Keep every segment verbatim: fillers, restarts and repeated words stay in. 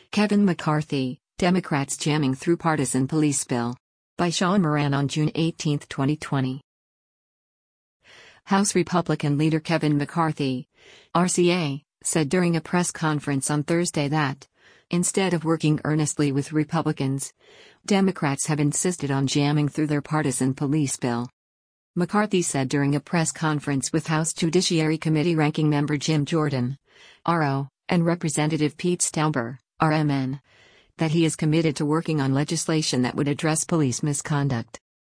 Kevin McCarthy, Democrats jamming through partisan police bill. By Sean Moran on June eighteenth, twenty twenty. House Republican leader Kevin McCarthy, R C A, said during a press conference on Thursday that, instead of working earnestly with Republicans, Democrats have insisted on jamming through their partisan police bill. McCarthy said during a press conference with House Judiciary Committee Ranking Member Jim Jordan, R O, and Representative Pete Stauber, R M N, that he is committed to working on legislation that would address police misconduct.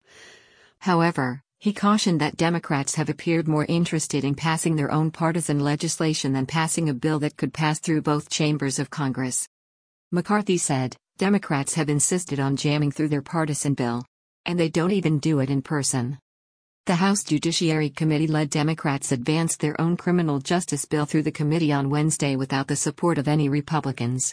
However, he cautioned that Democrats have appeared more interested in passing their own partisan legislation than passing a bill that could pass through both chambers of Congress. McCarthy said, Democrats have insisted on jamming through their partisan bill. And they don't even do it in person. The House Judiciary Committee-led Democrats advanced their own criminal justice bill through the committee on Wednesday without the support of any Republicans.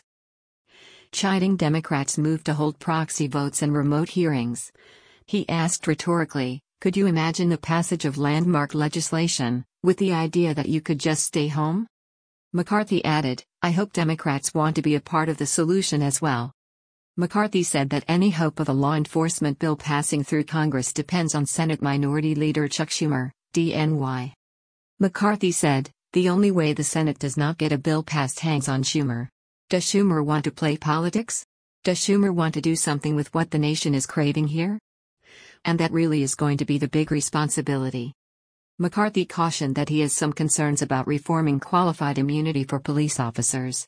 Chiding Democrats' move to hold proxy votes and remote hearings, he asked rhetorically, could you imagine the passage of landmark legislation, with the idea that you could just stay home? McCarthy added, I hope Democrats want to be a part of the solution as well. McCarthy said that any hope of a law enforcement bill passing through Congress depends on Senate Minority Leader Chuck Schumer, D N Y. McCarthy said, the only way the Senate does not get a bill passed hangs on Schumer. Does Schumer want to play politics? Does Schumer want to do something with what the nation is craving here? And that really is going to be the big responsibility. McCarthy cautioned that he has some concerns about reforming qualified immunity for police officers.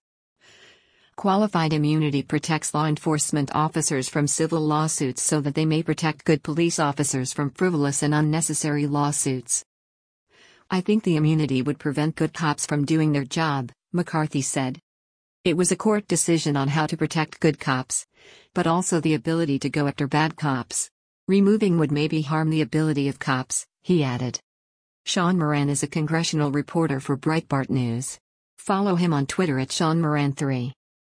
Qualified immunity protects law enforcement officers from civil lawsuits so that they may protect good police officers from frivolous and unnecessary lawsuits. I think the immunity would prevent good cops from doing their job, McCarthy said. It was a court decision on how to protect good cops, but also the ability to go after bad cops. Removing would maybe harm the ability of cops, he added. Sean Moran is a congressional reporter for Breitbart News. Follow him on Twitter at Sean Moran three.